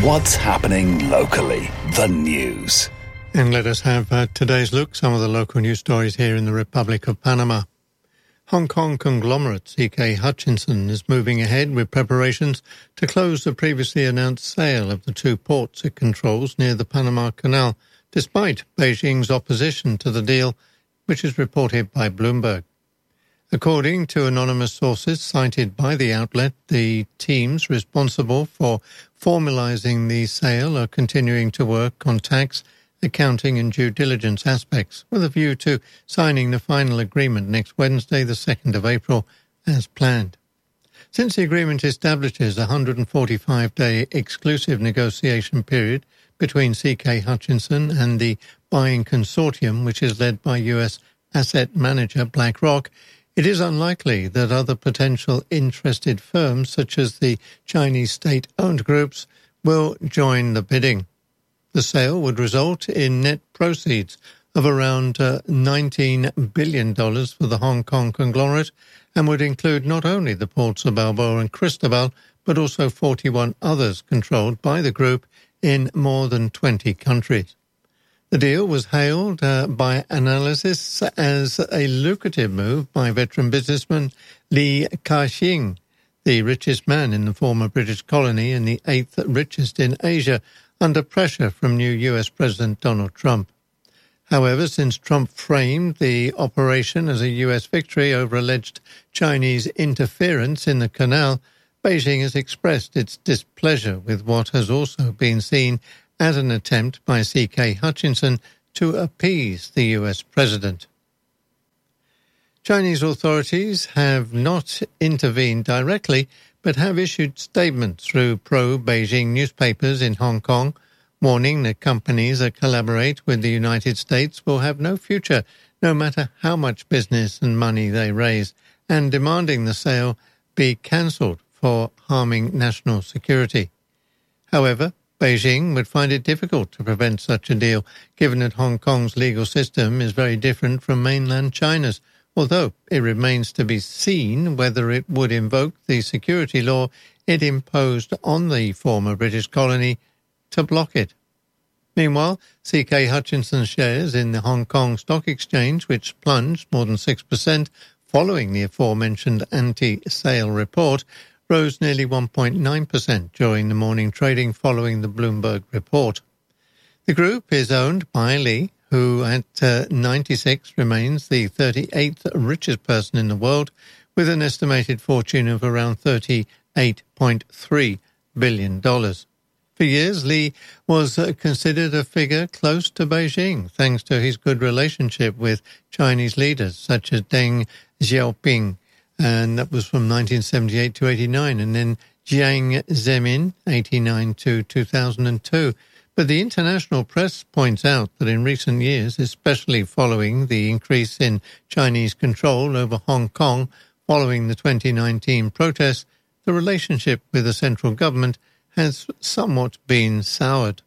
What's happening locally? The news. And let us have today's look, some of the local news stories here in the Republic of Panama. Hong Kong conglomerate CK Hutchison is moving ahead with preparations to close the previously announced sale of the two ports it controls near the Panama Canal, despite Beijing's opposition to the deal, which is reported by Bloomberg. According to anonymous sources cited by the outlet, the teams responsible for formalising the sale are continuing to work on tax, accounting and due diligence aspects, with a view to signing the final agreement next Wednesday, the 2nd of April, as planned. Since the agreement establishes a 145-day exclusive negotiation period between CK Hutchison and the buying consortium, which is led by US asset manager BlackRock, it is unlikely that other potential interested firms, such as the Chinese state-owned groups, will join the bidding. The sale would result in net proceeds of around $19 billion for the Hong Kong conglomerate and would include not only the ports of Balboa and Cristobal, but also 41 others controlled by the group in more than 20 countries. The deal was hailed by analysts as a lucrative move by veteran businessman Li Ka-shing, the richest man in the former British colony and the eighth richest in Asia, under pressure from new US President Donald Trump. However, since Trump framed the operation as a US victory over alleged Chinese interference in the canal, Beijing has expressed its displeasure with what has also been seen as an attempt by CK Hutchison to appease the US president. Chinese authorities have not intervened directly, but have issued statements through pro-Beijing newspapers in Hong Kong, warning that companies that collaborate with the United States will have no future, no matter how much business and money they raise, and demanding the sale be cancelled for harming national security. However, Beijing would find it difficult to prevent such a deal, given that Hong Kong's legal system is very different from mainland China's, although it remains to be seen whether it would invoke the security law it imposed on the former British colony to block it. Meanwhile, CK Hutchison's shares in the Hong Kong Stock Exchange, which plunged more than 6% following the aforementioned anti-sale report, rose nearly 1.9% during the morning trading following the Bloomberg report. The group is owned by Li, who at 96 remains the 38th richest person in the world, with an estimated fortune of around $38.3 billion. For years, Li was considered a figure close to Beijing, thanks to his good relationship with Chinese leaders such as Deng Xiaoping, and that was from 1978 to 89, and then Jiang Zemin, 89 to 2002. But the international press points out that in recent years, especially following the increase in Chinese control over Hong Kong following the 2019 protests, the relationship with the central government has somewhat been soured.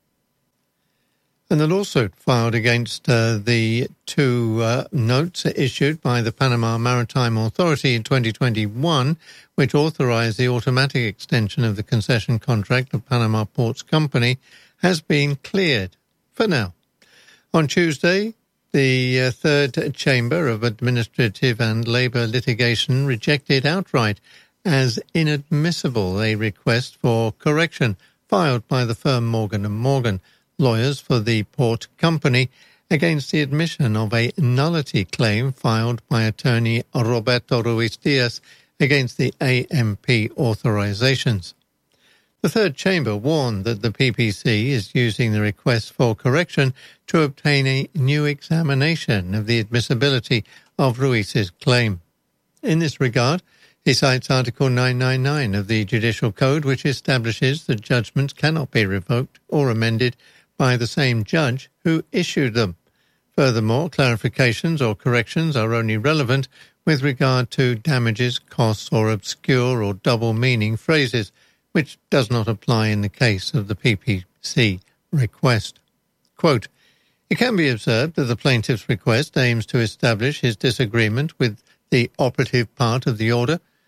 And the lawsuit filed against the two notes issued by the Panama Maritime Authority in 2021, which authorized the automatic extension of the concession contract of Panama Ports Company, has been cleared for now. On Tuesday, the Third Chamber of Administrative and Labour Litigation rejected outright as inadmissible a request for correction filed by the firm Morgan & Morgan, lawyers for the port company, against the admission of a nullity claim filed by attorney Roberto Ruiz-Diaz against the AMP authorizations. The Third Chamber warned that the PPC is using the request for correction to obtain a new examination of the admissibility of Ruiz's claim. In this regard, he cites Article 999 of the Judicial Code, which establishes that judgments cannot be revoked or amended by the same judge who issued them. Furthermore, clarifications or corrections are only relevant with regard to damages, costs, or obscure or double-meaning phrases, which does not apply in the case of the PPC request. Quote, "It can be observed that the plaintiff's request aims to establish his disagreement with the operative part of the order,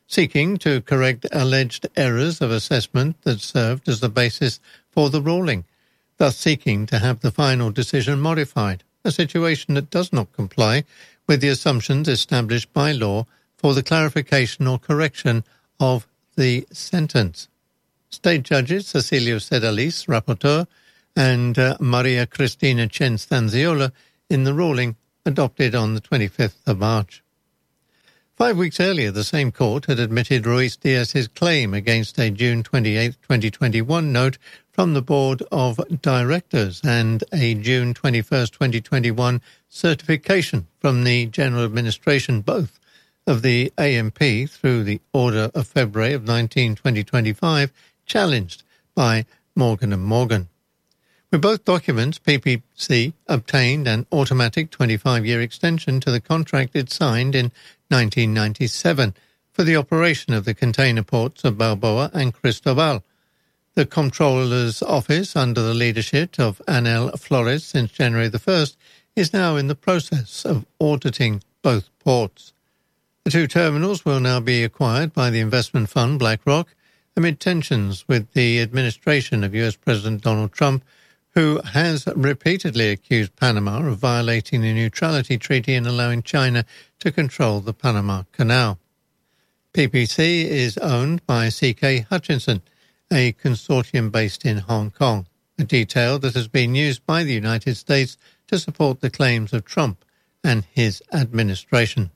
seeking to correct alleged errors of assessment that served as the basis for the ruling, thus seeking to have the final decision modified, a situation that does not comply with the assumptions established by law for the clarification or correction of the sentence. State judges Cecilio Sedalis, rapporteur, and Maria Cristina Chen-Stanziola in the ruling adopted on the 25th of March. 5 weeks earlier, the same court had admitted Ruiz Diaz's claim against a June 28, 2021 note from the Board of Directors and a June 21, 2021 certification from the General Administration, both of the AMP through the order of February of 2025, challenged by Morgan & Morgan. With both documents, PPC obtained an automatic 25-year extension to the contract it signed in 1997 for the operation of the container ports of Balboa and Cristobal. The Comptroller's Office, under the leadership of Anel Flores since January the 1st, is now in the process of auditing both ports. The two terminals will now be acquired by the investment fund BlackRock amid tensions with the administration of US President Donald Trump, who has repeatedly accused Panama of violating the neutrality treaty and allowing China to control the Panama Canal. PPC is owned by CK Hutchinson, a consortium based in Hong Kong, a detail that has been used by the United States to support the claims of Trump and his administration.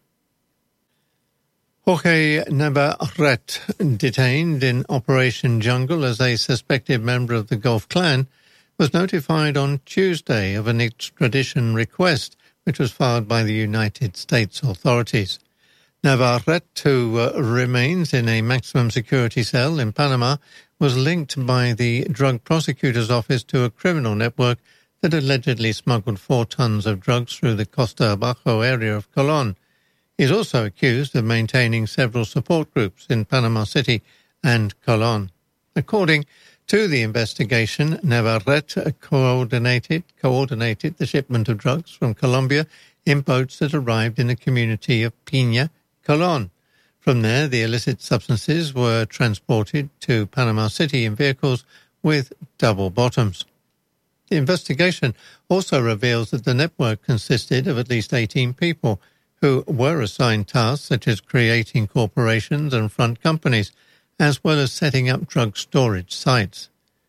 Jorge Navarrete, detained in Operation Jungle as a suspected member of the Gulf Clan, was notified on Tuesday of an extradition request which was filed by the United States authorities. Navarrete, who remains in a maximum security cell in Panama, was linked by the Drug Prosecutor's Office to a criminal network that allegedly smuggled 4 tons of drugs through the Costa Abajo area of Colón. He is also accused of maintaining several support groups in Panama City and Colón. According to the investigation, Navarrete coordinated the shipment of drugs from Colombia in boats that arrived in the community of Piña, Colón. From there, the illicit substances were transported to Panama City in vehicles with double bottoms. The investigation also reveals that the network consisted of at least 18 people who were assigned tasks such as creating corporations and front companies, as well as setting up drug storage sites.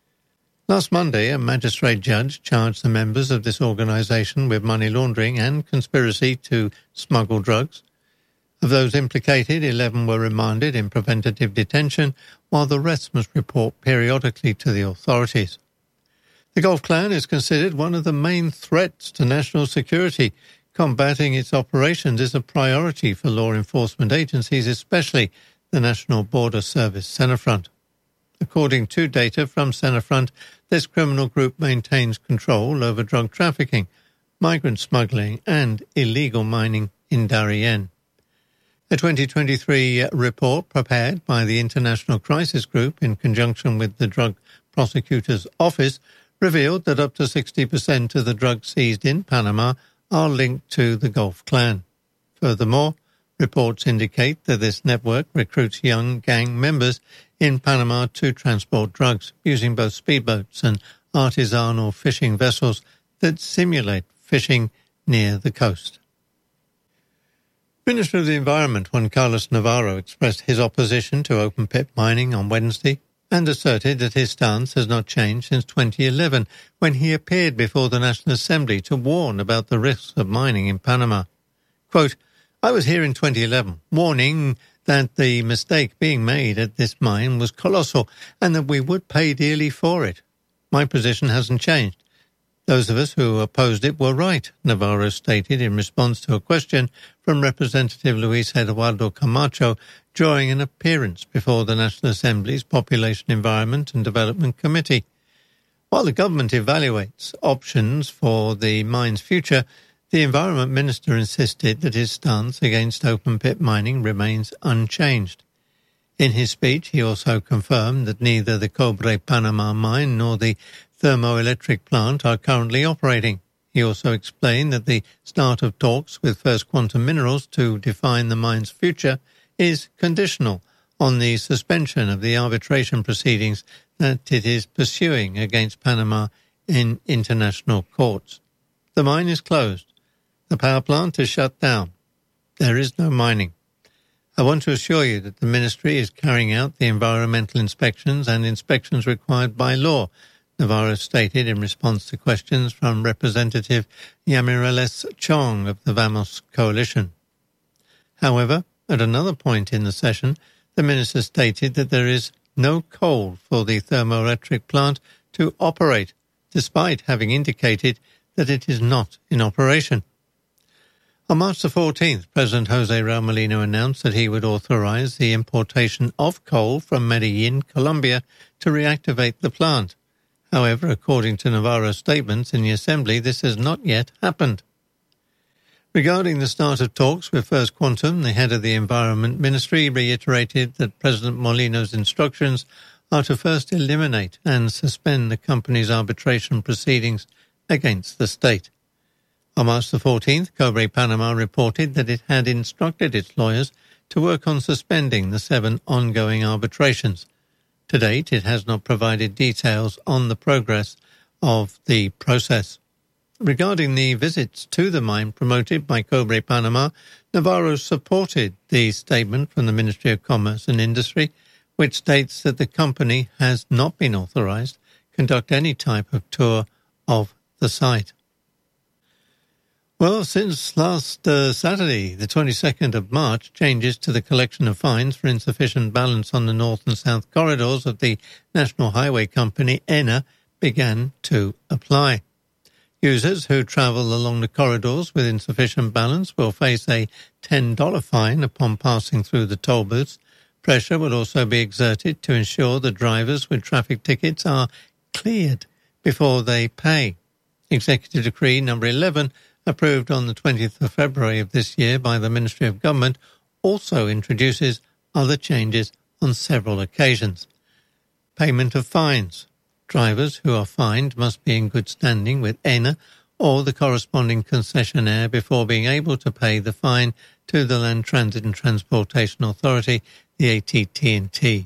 Last Monday, a magistrate judge charged the members of this organization with money laundering and conspiracy to smuggle drugs. Of those implicated, 11 were remanded in preventative detention, while the rest must report periodically to the authorities. The Gulf Clan is considered one of the main threats to national security. Combating its operations is a priority for law enforcement agencies, especially the National Border Service Centrefront. According to data from Centrefront, this criminal group maintains control over drug trafficking, migrant smuggling, and illegal mining in Darien. A 2023 report prepared by the International Crisis Group in conjunction with the Drug Prosecutor's Office revealed that up to 60% of the drugs seized in Panama are linked to the Gulf Clan. Furthermore, reports indicate that this network recruits young gang members in Panama to transport drugs using both speedboats and artisanal fishing vessels that simulate fishing near the coast. Minister of the Environment Juan Carlos Navarro expressed his opposition to open-pit mining on Wednesday and asserted that his stance has not changed since 2011, when he appeared before the National Assembly to warn about the risks of mining in Panama. Quote, "I was here in 2011, warning that the mistake being made at this mine was colossal and that we would pay dearly for it. My position hasn't changed. Those of us who opposed it were right," Navarro stated in response to a question from Representative Luis Eduardo Camacho during an appearance before the National Assembly's Population, Environment and Development Committee. While the government evaluates options for the mine's future, the Environment Minister insisted that his stance against open-pit mining remains unchanged. In his speech, he also confirmed that neither the Cobre Panama mine nor the thermoelectric plant are currently operating. He also explained that the start of talks with First Quantum Minerals to define the mine's future is conditional on the suspension of the arbitration proceedings that it is pursuing against Panama in international courts. The mine is closed. The power plant is shut down. There is no mining. I want to assure you that the Ministry is carrying out the environmental inspections and inspections required by law, Navarro stated in response to questions from Representative Yamireles Chong of the Vamos coalition. However, at another point in the session, the minister stated that there is no coal for the thermoelectric plant to operate, despite having indicated that it is not in operation. On March the 14th, President José Raúl Mulino announced that he would authorize the importation of coal from Medellín, Colombia, to reactivate the plant. However, according to Navarro's statements in the Assembly, this has not yet happened. Regarding the start of talks with First Quantum, the head of the Environment Ministry reiterated that President Molino's instructions are to first eliminate and suspend the company's arbitration proceedings against the state. On March the 14th, Cobre Panama reported that it had instructed its lawyers to work on suspending the 7 ongoing arbitrations. To date, it has not provided details on the progress of the process. Regarding the visits to the mine promoted by Cobre Panama, Navarro supported the statement from the Ministry of Commerce and Industry, which states that the company has not been authorized to conduct any type of tour of the site. Well, since last Saturday, the 22nd of March, changes to the collection of fines for insufficient balance on the north and south corridors of the National Highway Company, ENA, began to apply. Users who travel along the corridors with insufficient balance will face a $10 fine upon passing through the toll booths. Pressure will also be exerted to ensure that drivers with traffic tickets are cleared before they pay. Executive Decree number 11, approved on the 20th of February of this year by the Ministry of Government, also introduces other changes on several occasions. Payment of fines. Drivers who are fined must be in good standing with ENA or the corresponding concessionaire before being able to pay the fine to the Land Transit and Transportation Authority, the ATT&T.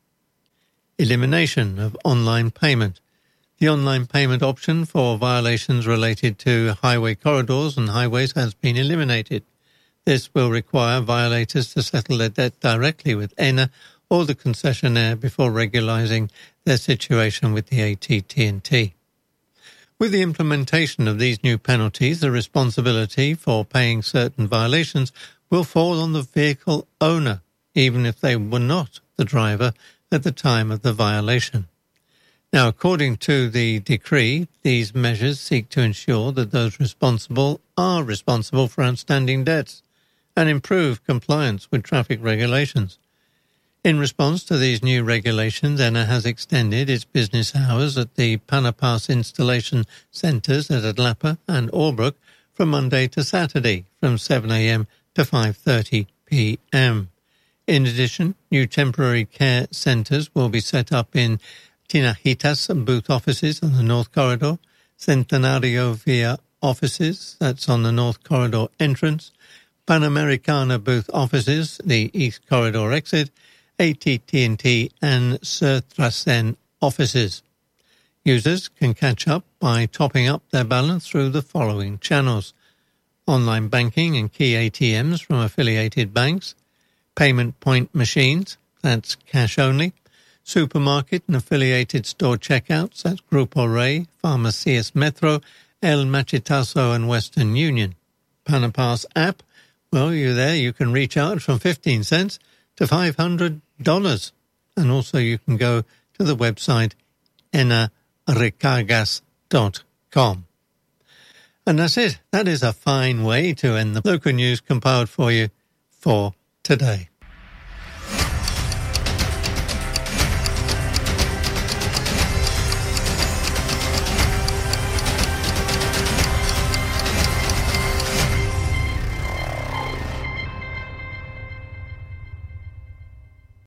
Elimination of online payment. The online payment option for violations related to highway corridors and highways has been eliminated. This will require violators to settle their debt directly with ENA or the concessionaire before regularizing their situation with the ATT&T. With the implementation of these new penalties, the responsibility for paying certain violations will fall on the vehicle owner, even if they were not the driver at the time of the violation. Now, according to the decree, these measures seek to ensure that those responsible are responsible for outstanding debts and improve compliance with traffic regulations. In response to these new regulations, ENA has extended its business hours at the Panapass installation centres at Adlapa and Albrook from Monday to Saturday from 7 a.m. to 5:30 p.m. In addition, new temporary care centres will be set up in Tinajitas booth offices on the North Corridor, Centenario Via offices, that's on the North Corridor entrance, Panamericana booth offices, the East Corridor exit, ATT&T and Sertrasen offices. Users can catch up by topping up their balance through the following channels: online banking and key ATMs from affiliated banks, payment point machines, that's cash only, supermarket and affiliated store checkouts, that's Grupo Rey, Farmacias Metro, El Machetazo and Western Union. Panapass app, well, you can recharge from 15 cents to $500. And also you can go to the website enarecargas.com. And that's it. That is a fine way to end the local news compiled for you for today.